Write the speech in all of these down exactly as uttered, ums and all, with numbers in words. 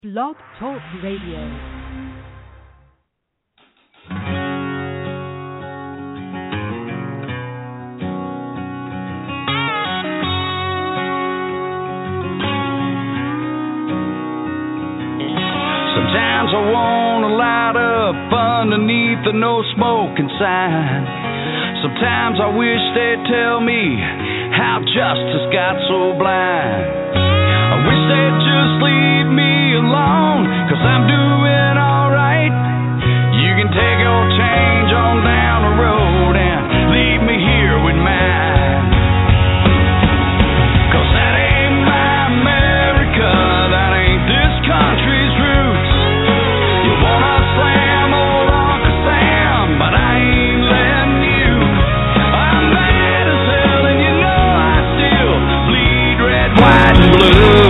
Blog Talk Radio. Sometimes I wanna light up underneath the no smoking sign. Sometimes I wish they'd tell me how justice got so blind. I wish they'd just leave me alone, 'cause I'm doing alright. You can take your change on down the road and leave me here with mine. 'Cause that ain't my America, that ain't this country's roots. You wanna slam old Uncle Sam, but I ain't letting you. I'm mad as hell and you know I still bleed red, white and blue.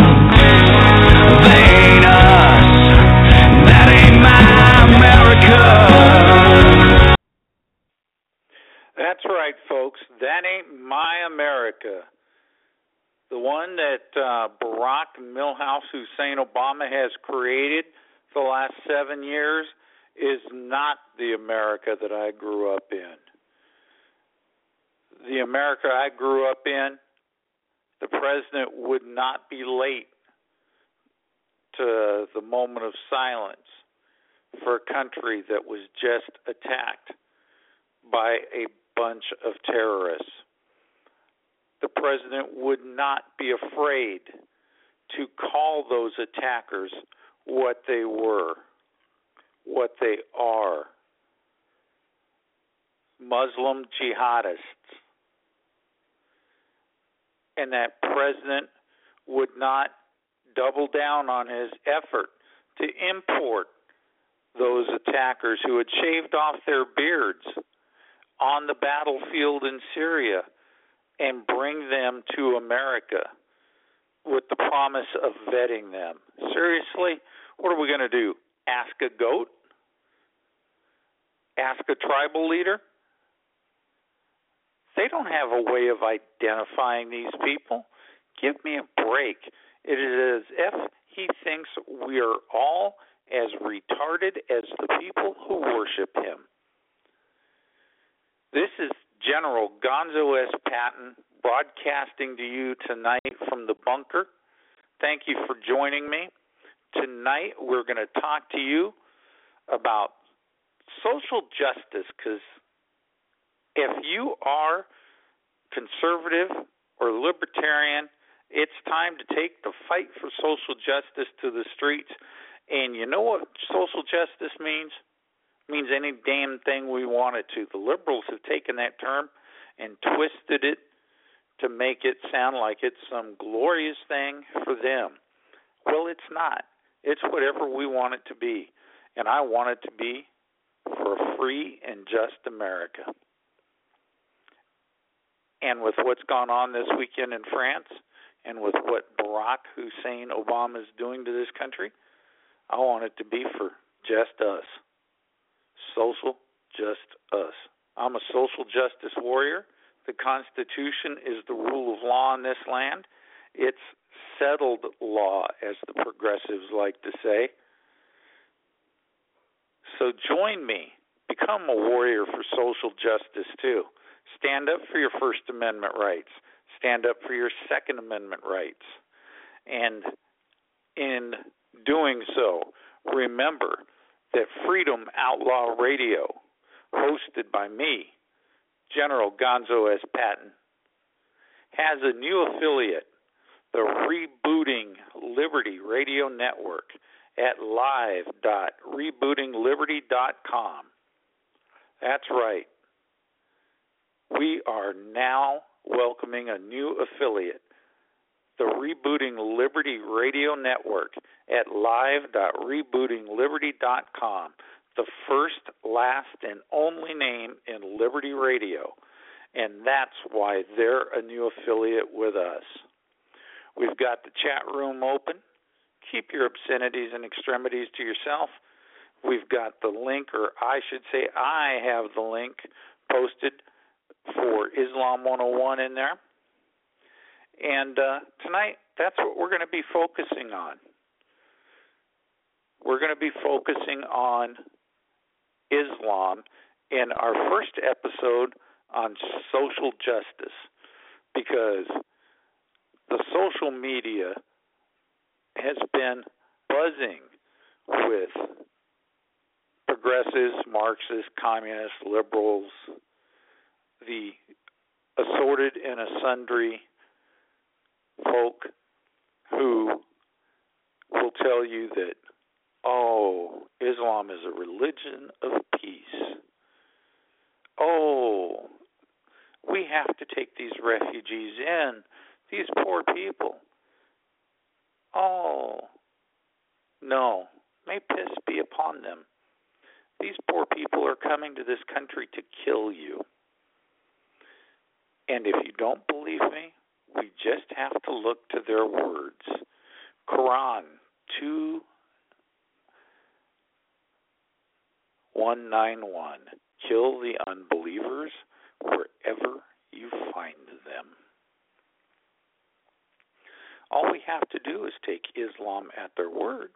They ain't us, that ain't my America. That's right, folks. That ain't my America. The one that uh, Barack Milhouse Hussein Obama has created for the last seven years is not the America that I grew up in. The America I grew up in, the president would not be late to the moment of silence for a country that was just attacked by a bunch of terrorists. The president would not be afraid to call those attackers what they were, what they are. Muslim jihadists. And that president would not double down on his effort to import those attackers who had shaved off their beards on the battlefield in Syria and bring them to America with the promise of vetting them. Seriously, what are we going to do? Ask a goat? Ask a tribal leader? They don't have a way of identifying these people. Give me a break. It is as if he thinks we are all as retarded as the people who worship him. This is General Gonzo S. Patton broadcasting to you tonight from the bunker. Thank you for joining me. Tonight we're going to talk to you about social justice, because if you are conservative or libertarian, it's time to take the fight for social justice to the streets. And you know what social justice means? It means any damn thing we want it to. The liberals have taken that term and twisted it to make it sound like it's some glorious thing for them. Well, it's not. It's whatever we want it to be. And I want it to be for a free and just America. And with what's gone on this weekend in France, and with what Barack Hussein Obama is doing to this country, I want it to be for just us. Social, just us. I'm a social justice warrior. The Constitution is the rule of law in this land. It's settled law, as the progressives like to say. So join me. Become a warrior for social justice, too. Stand up for your First Amendment rights. Stand up for your Second Amendment rights. And in doing so, remember that Freedom Outlaw Radio, hosted by me, General Gonzo S. Patton, has a new affiliate, the Rebooting Liberty Radio Network, at live dot rebooting liberty dot com. That's right. We are now welcoming a new affiliate, the Rebooting Liberty Radio Network, at live dot rebooting liberty dot com, the first, last, and only name in Liberty Radio, and that's why they're a new affiliate with us. We've got the chat room open. Keep your obscenities and extremities to yourself. We've got the link, or I should say I have the link posted for Islam one oh one in there. And uh, tonight, that's what we're going to be focusing on. we're going to be focusing on Islam in our first episode on social justice, because the social media has been buzzing with progressives, Marxists, communists, liberals, the assorted and sundry folk who will tell you that, oh, Islam is a religion of peace. Oh, we have to take these refugees in, these poor people. Oh, no, may peace be upon them. These poor people are coming to this country to kill you. And if you don't believe me, we just have to look to their words. Quran two one nine one. Kill the unbelievers wherever you find them. All we have to do is take Islam at their word.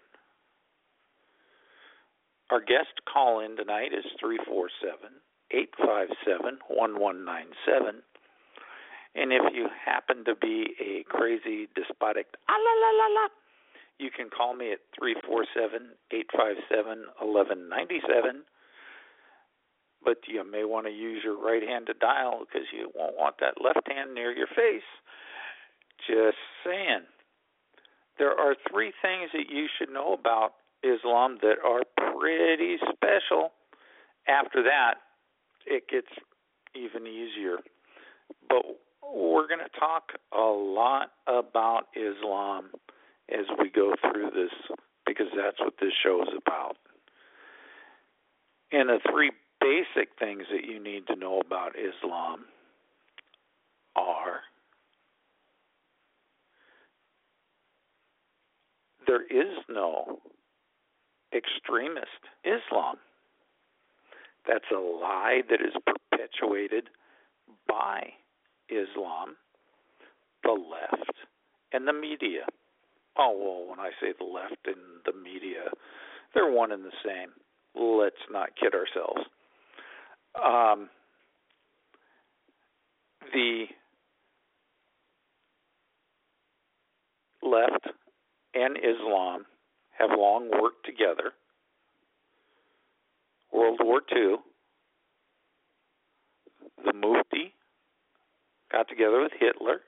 Our guest call-in tonight is three four seven, eight five seven, one one nine seven. And if you happen to be a crazy, despotic, ah, la, la, la, la, you can call me at three four seven, eight five seven, one one nine seven. But you may want to use your right hand to dial because you won't want that left hand near your face. Just saying. There are three things that you should know about Islam that are pretty special. After that, it gets even easier. But we're going to talk a lot about Islam as we go through this, because that's what this show is about. And the three basic things that you need to know about Islam are: there is no extremist Islam. That's a lie that is perpetuated by Islam, the left, and the media. Oh, well, when I say the left and the media, they're one and the same. Let's not kid ourselves. Um, the left and Islam have long worked together. World War Two, the Mufti got together with Hitler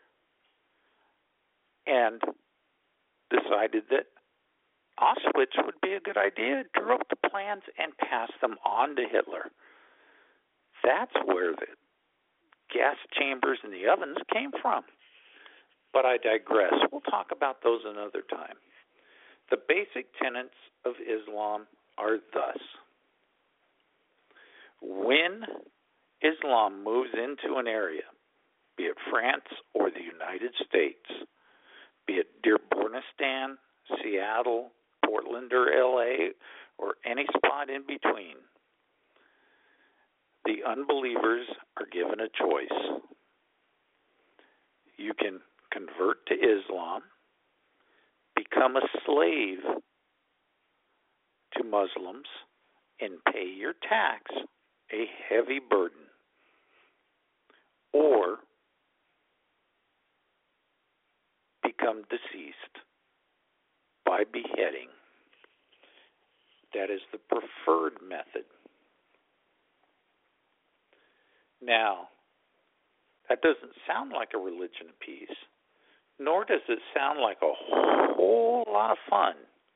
and decided that Auschwitz would be a good idea, drew up the plans, and passed them on to Hitler. That's where the gas chambers and the ovens came from. But I digress. We'll talk about those another time. The basic tenets of Islam are thus: when Islam moves into an area, be it France or the United States, be it Dearbornistan, Seattle, Portland, or L A, or any spot in between, the unbelievers are given a choice. You can convert to Islam, become a slave to Muslims, and pay your tax, a heavy burden, or become deceased by beheading. That is the preferred method. Now, that doesn't sound like a religion of peace, nor does it sound like a whole lot of fun.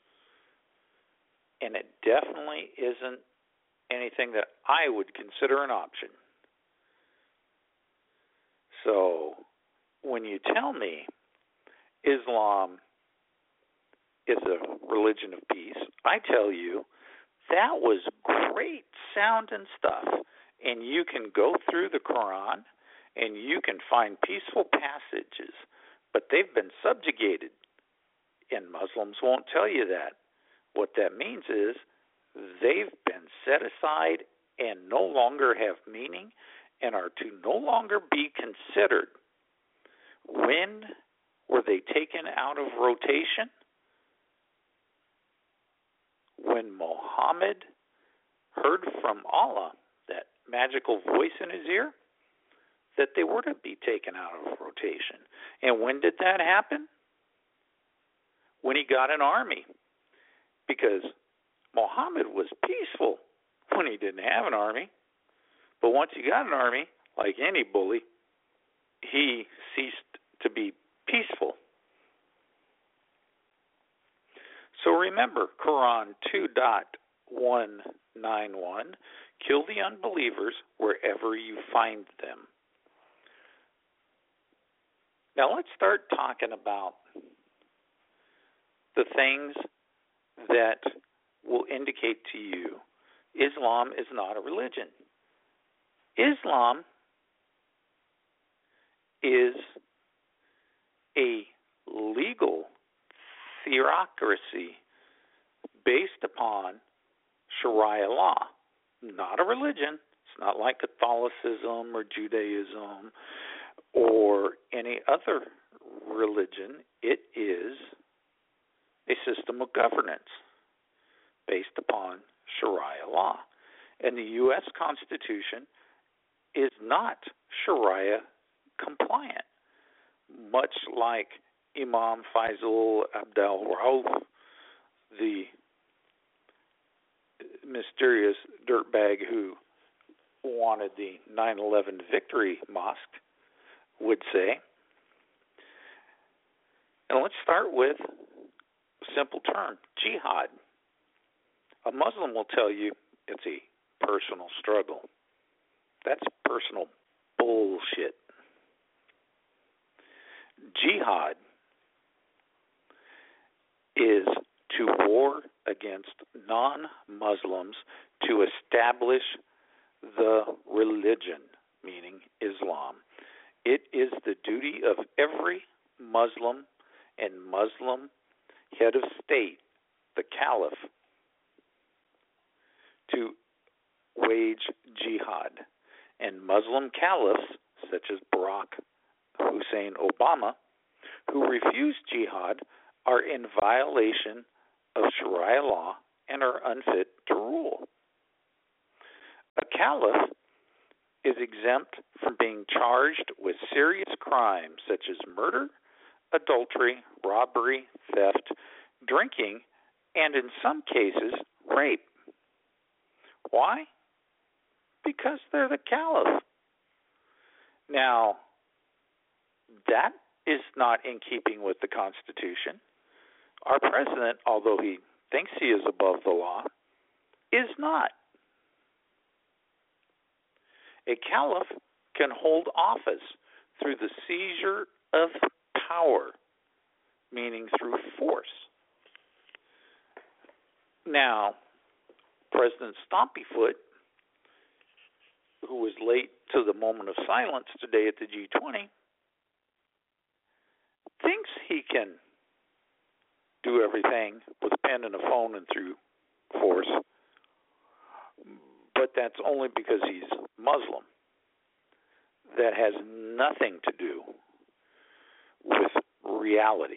And it definitely isn't anything that I would consider an option. So, when you tell me Islam is a religion of peace, I tell you that was great sounding stuff. And you can go through the Quran and you can find peaceful passages, but they've been subjugated. And Muslims won't tell you that. What that means is they've been set aside and no longer have meaning and are to no longer be considered. When were they taken out of rotation? when Muhammad heard from Allah, that magical voice in his ear, that they were to be taken out of rotation. And when did that happen? When he got an army. Because Muhammad was peaceful when he didn't have an army. But once he got an army, like any bully, he ceased to be peaceful. So remember, Quran two one ninety-one, kill the unbelievers wherever you find them. Now let's start talking about the things that will indicate to you Islam is not a religion. Islam is a legal theocracy based upon Sharia law, not a religion. It's not like Catholicism or Judaism or any other religion. It is a system of governance based upon Sharia law. And the U S Constitution is not Sharia compliant, much like Imam Faisal Abdel Rauf, the mysterious dirtbag who wanted the nine eleven Victory Mosque, would say. And let's start with a simple term, jihad. A Muslim will tell you it's a personal struggle. That's personal bullshit. Jihad is to war against non-Muslims to establish the religion, meaning Islam. It is the duty of every Muslim and Muslim head of state, the caliph, to wage jihad. And Muslim caliphs, such as Barack Hussein Obama, who refuse jihad, are in violation of Sharia law and are unfit to rule. A caliph is exempt from being charged with serious crimes such as murder, adultery, robbery, theft, drinking, and in some cases, rape. Why? Because they're the caliph. Now, that is not in keeping with the Constitution. Our president, although he thinks he is above the law, is not. A caliph can hold office through the seizure of power, meaning through force. Now, President Stompyfoot, who was late to the moment of silence today at the G twenty, thinks he can do everything with a pen and a phone and through force, but that's only because he's Muslim. That has nothing to do with reality.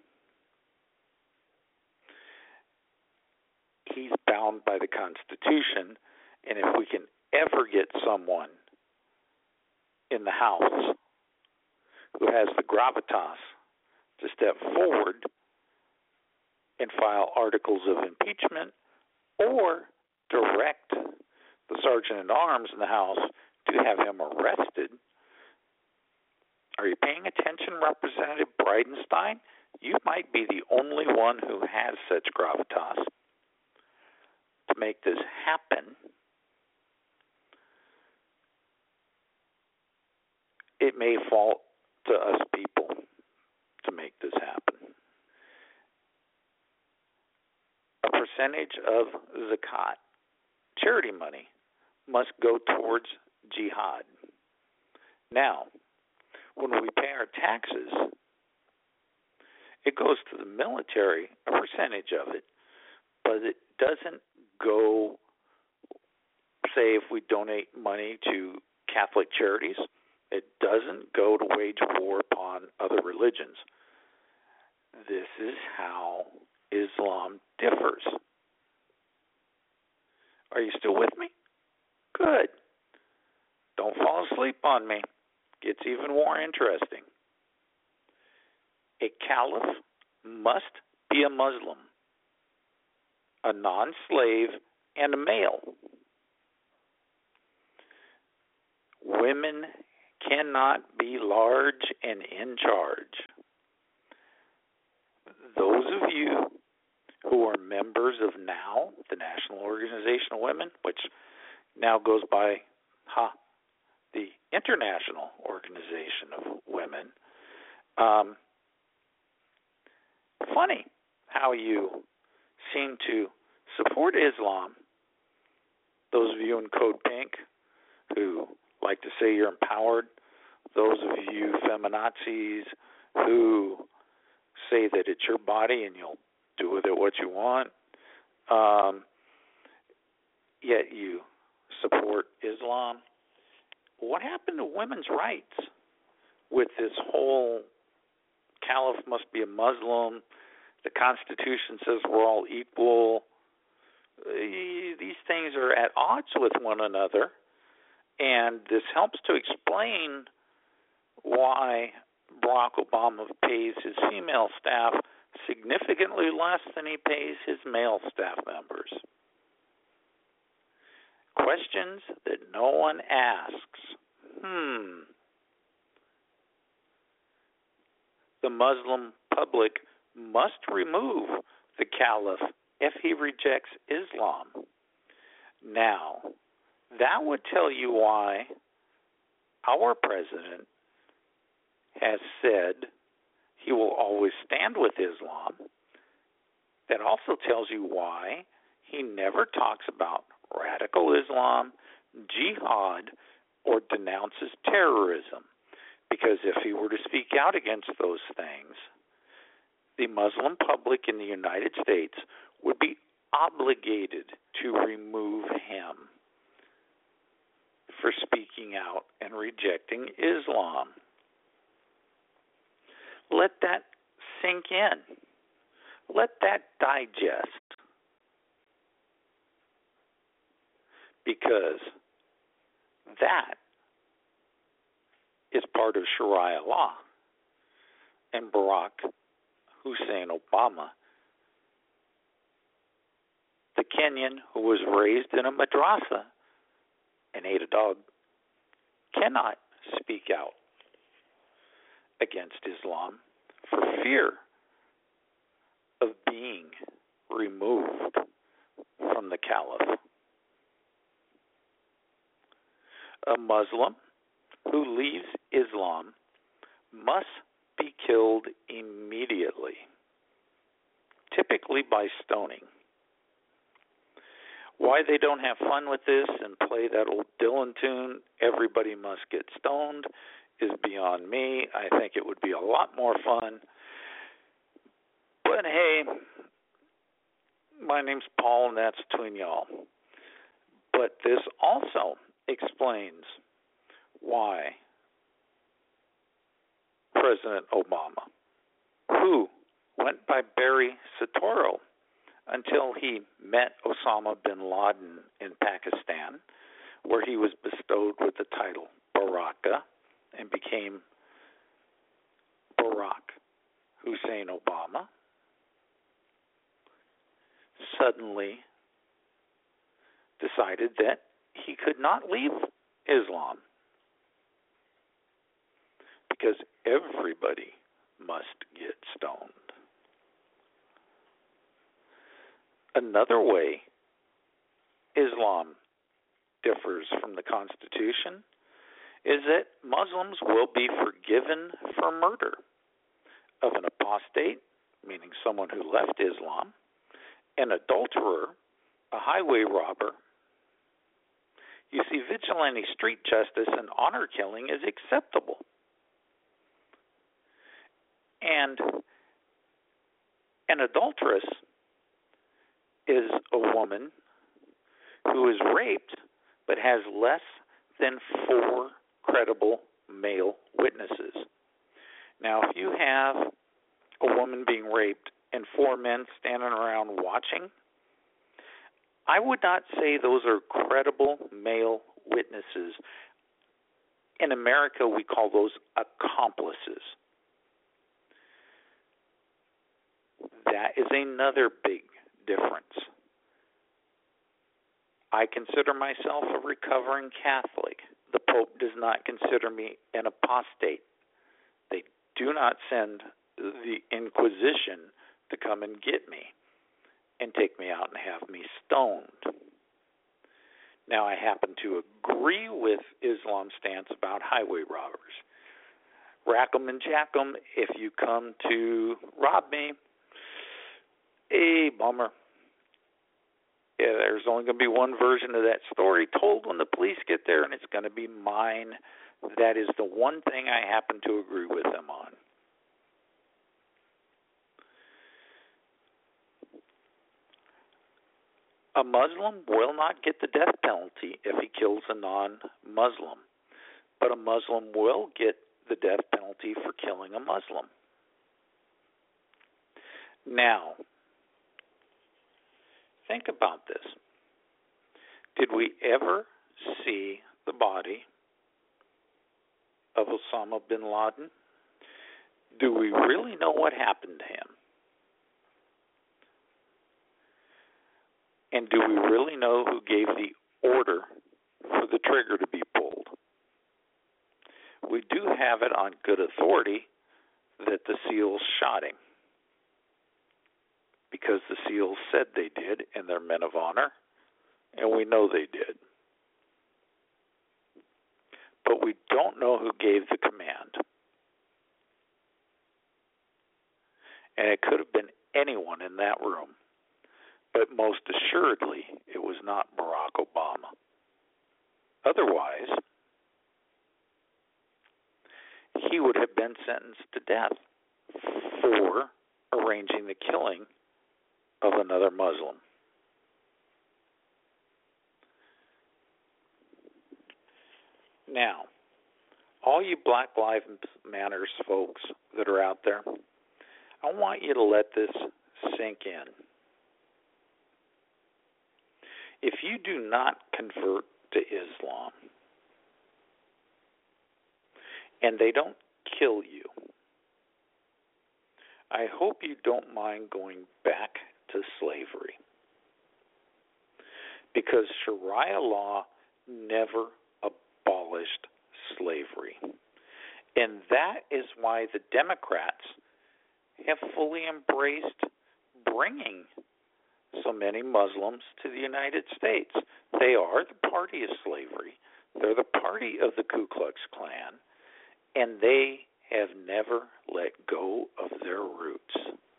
He's bound by the Constitution, and if we can ever get someone in the House who has the gravitas to step forward and file articles of impeachment or direct the sergeant at arms in the House to have him arrested. Are you paying attention, Representative Bridenstine? You might be the only one who has such gravitas to make this happen. It may fall to us people to make this happen. A percentage of zakat, charity money, must go towards jihad. Now, when we pay our taxes, it goes to the military, a percentage of it, but it doesn't go, say, if we donate money to Catholic charities, it doesn't go to wage war upon other religions. This is how Islam differs. Are you still with me? Good. Don't fall asleep on me. Gets even more interesting. A caliph must be a Muslim, a non-slave, and a male. Women cannot be large and in charge. Those of you who are members of NOW, the National Organization of Women, which now goes by ha, the International Organization of Women, um, funny how you seem to support Islam. Those of you in Code Pink who like to say you're empowered, those of you feminazis who say that it's your body and you'll do with it what you want, um, yet you support Islam. What happened to women's rights with this whole caliph must be a Muslim, the Constitution says we're all equal? These things are at odds with one another, and this helps to explain why Barack Obama pays his female staff significantly less than he pays his male staff members. Questions that no one asks. Hmm. The Muslim public must remove the caliph if he rejects Islam. Now, that would tell you why our president has said he will always stand with Islam. That also tells you why he never talks about radical Islam, jihad, or denounces terrorism. Because if he were to speak out against those things, the Muslim public in the United States would be obligated to remove him for speaking out and rejecting Islam. Let that sink in. Let that digest. Because that is part of Sharia law. And Barack Hussein Obama, the Kenyan who was raised in a madrasa and ate a dog, cannot speak out against Islam for fear of being removed from the caliph. A Muslim who leaves Islam must be killed immediately, typically by stoning. Why they don't have fun with this and play that old Dylan tune, "Everybody Must Get Stoned," is beyond me. I think it would be a lot more fun. But hey, my name's Paul, and that's between y'all. But this also explains why President Obama, who went by Barry Soetoro until he met Osama bin Laden in Pakistan, where he was bestowed with the title Baraka and became Barack Hussein Obama, suddenly decided that he could not leave Islam because everybody must get stoned. Another way Islam differs from the Constitution is that Muslims will be forgiven for murder of an apostate, meaning someone who left Islam, an adulterer, a highway robber. You see, vigilante street justice and honor killing is acceptable. And an adulteress is a woman who is raped but has less than four credible male witnesses. Now, if you have a woman being raped and four men standing around watching, I would not say those are credible male witnesses. In America, we call those accomplices. That is another big difference. I consider myself a recovering Catholic. The Pope does not consider me an apostate. They do not send the Inquisition to come and get me and take me out and have me stoned. Now, I happen to agree with Islam's stance about highway robbers. Rack 'em and jack 'em if you come to rob me. A bummer. Yeah, there's only going to be one version of that story told when the police get there, and it's going to be mine. That is the one thing I happen to agree with them on. A Muslim will not get the death penalty if he kills a non-Muslim, but a Muslim will get the death penalty for killing a Muslim. Now, think about this. Did we ever see the body of Osama bin Laden? Do we really know what happened to him? And do we really know who gave the order for the trigger to be pulled? We do have it on good authority that the SEALs shot him, because the SEALs said they did, and they're men of honor, and we know they did. But we don't know who gave the command. And it could have been anyone in that room. But most assuredly, it was not Barack Obama. Otherwise, he would have been sentenced to death for arranging the killing of another Muslim. Now, all you Black Lives Matter folks that are out there, I want you to let this sink in. If you do not convert to Islam and they don't kill you, I hope you don't mind going back to slavery, because Sharia law never abolished slavery. And that is why the Democrats have fully embraced bringing so many Muslims to the United States. They are the party of slavery. They're the party of the Ku Klux Klan, and they have never let go of their roots.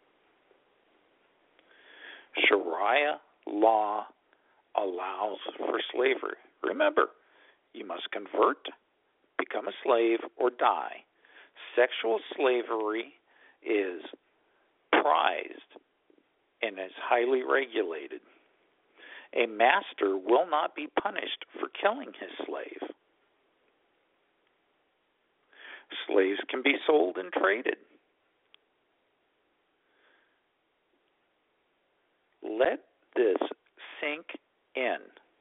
Sharia law allows for slavery. Remember, you must convert, become a slave, or die. Sexual slavery is prized and is highly regulated. A master will not be punished for killing his slave. Slaves can be sold and traded. Let this sink in.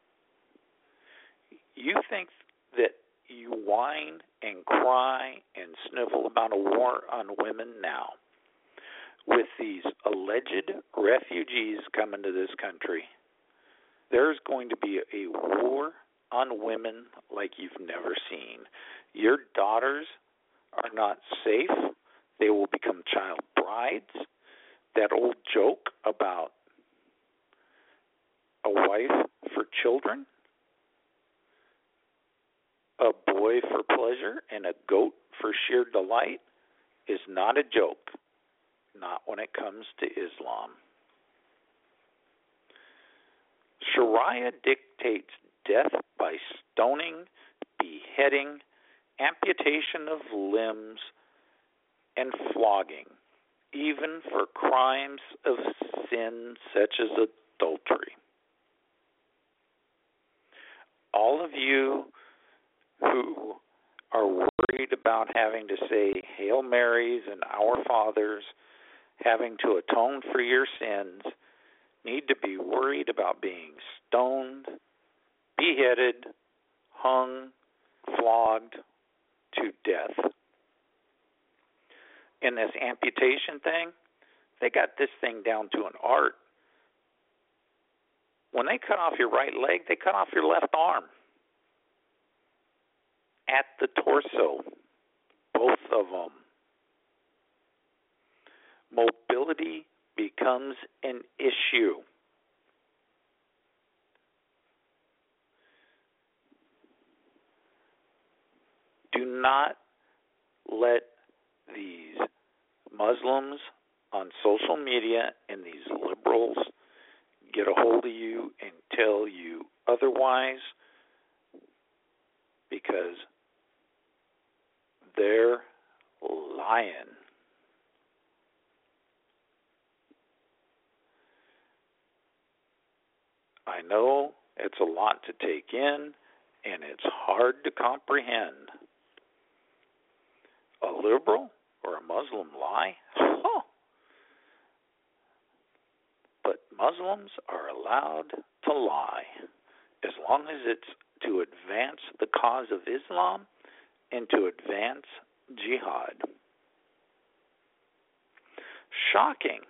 You think that you whine and cry and snivel about a war on women now. With these alleged refugees coming to this country, there's going to be a war on women like you've never seen. Your daughters are not safe. They will become child brides. That old joke about a wife for children, a boy for pleasure, and a goat for sheer delight is not a joke. Not when it comes to Islam. Sharia dictates death by stoning, beheading, amputation of limbs, and flogging, even for crimes of sin such as adultery. All of you who are worried about having to say Hail Marys and Our Fathers, having to atone for your sins, need to be worried about being stoned, beheaded, hung, flogged to death. In this amputation thing, they got this thing down to an art. When they cut off your right leg, they cut off your left arm. At the torso, both of them. Mobility becomes an issue. Do not let these Muslims on social media and these liberals get a hold of you and tell you otherwise, because they're lying. I know it's a lot to take in, and it's hard to comprehend. A liberal or a Muslim lie? Huh. But Muslims are allowed to lie as long as it's to advance the cause of Islam and to advance jihad. Shocking.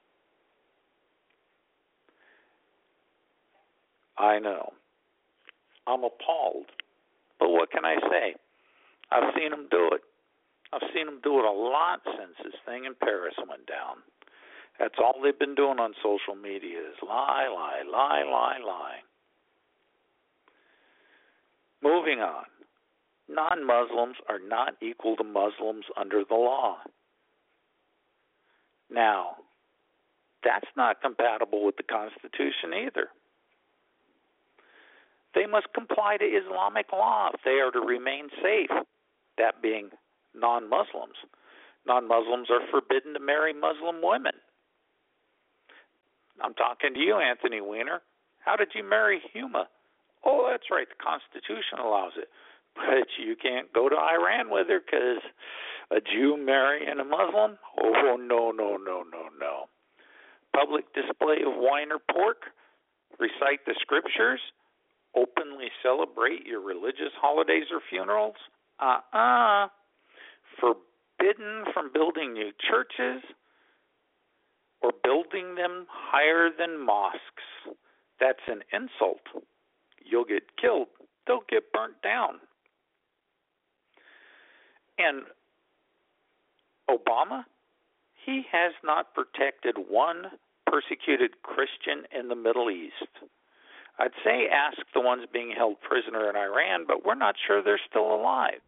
I know. I'm appalled. But what can I say? I've seen them do it. I've seen them do it a lot since this thing in Paris went down. That's all they've been doing on social media is lie, lie, lie, lie, lie. Moving on. Non-Muslims are not equal to Muslims under the law. Now, that's not compatible with the Constitution either. They must comply to Islamic law if they are to remain safe, that being non-Muslims. Non-Muslims are forbidden to marry Muslim women. I'm talking to you, Anthony Weiner. How did you marry Huma? Oh, that's right, the Constitution allows it. But you can't go to Iran with her because a Jew marrying a Muslim? Oh, no, no, no, no, no. Public display of wine or pork, recite the scriptures, openly celebrate your religious holidays or funerals? Uh-uh. Forbidden from building new churches or building them higher than mosques. That's an insult. You'll get killed. They'll get burnt down. And Obama, he has not protected one persecuted Christian in the Middle East. I'd say ask the ones being held prisoner in Iran, but we're not sure they're still alive.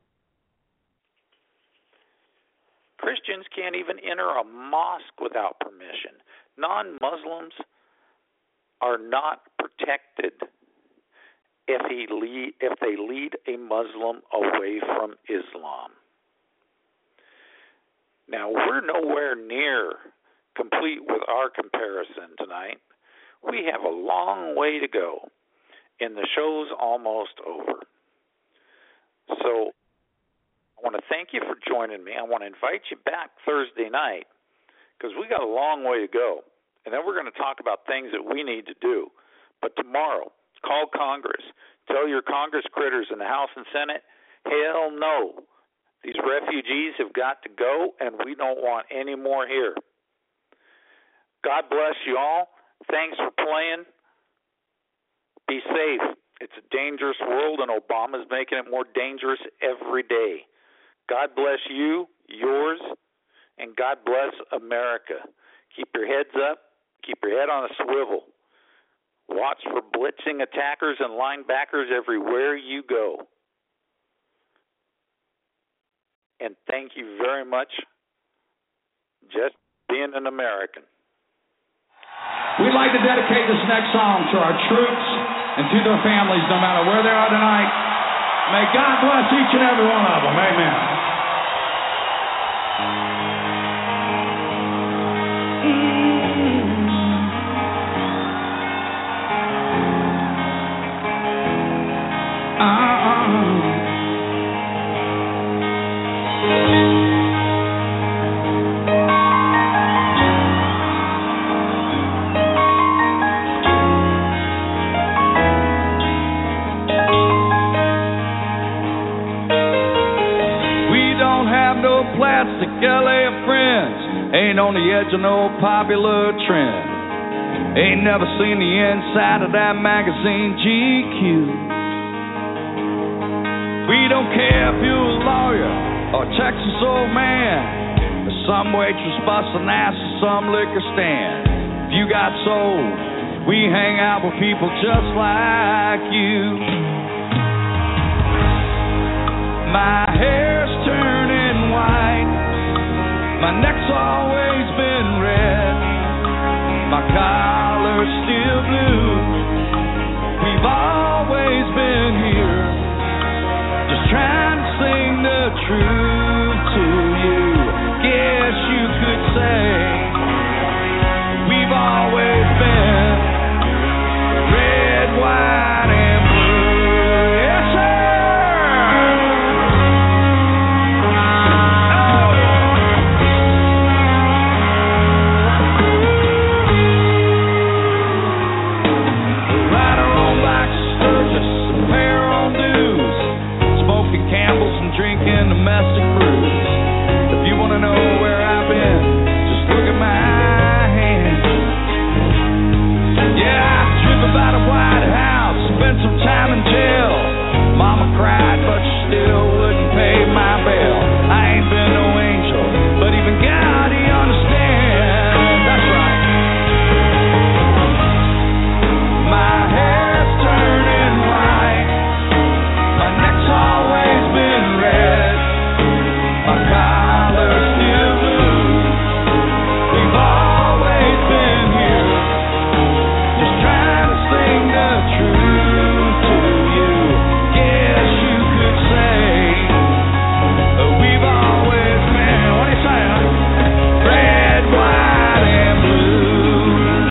Christians can't even enter a mosque without permission. Non-Muslims are not protected if he lead, if they lead a Muslim away from Islam. Now, we're nowhere near complete with our comparison tonight. We have a long way to go, and the show's almost over. So I want to thank you for joining me. I want to invite you back Thursday night because we got a long way to go, and then we're going to talk about things that we need to do. But tomorrow, call Congress. Tell your Congress critters in the House and Senate, hell no. These refugees have got to go, and we don't want any more here. God bless you all. Thanks for playing. Be safe. It's a dangerous world, and Obama's making it more dangerous every day. God bless you, yours, and God bless America. Keep your heads up. Keep your head on a swivel. Watch for blitzing attackers and linebackers everywhere you go. And thank you very much just being an American. We'd like to dedicate this next song to our troops and to their families, no matter where they are tonight. May God bless each and every one of them. Amen. L A friends ain't on the edge of no popular trend. Ain't never seen the inside of that magazine G Q. We don't care if you're a lawyer or a Texas old man, or some waitress busting ass at some liquor stand. If you got soul, we hang out with people just like you. My hair's turning white, my neck's always been red, my collar's still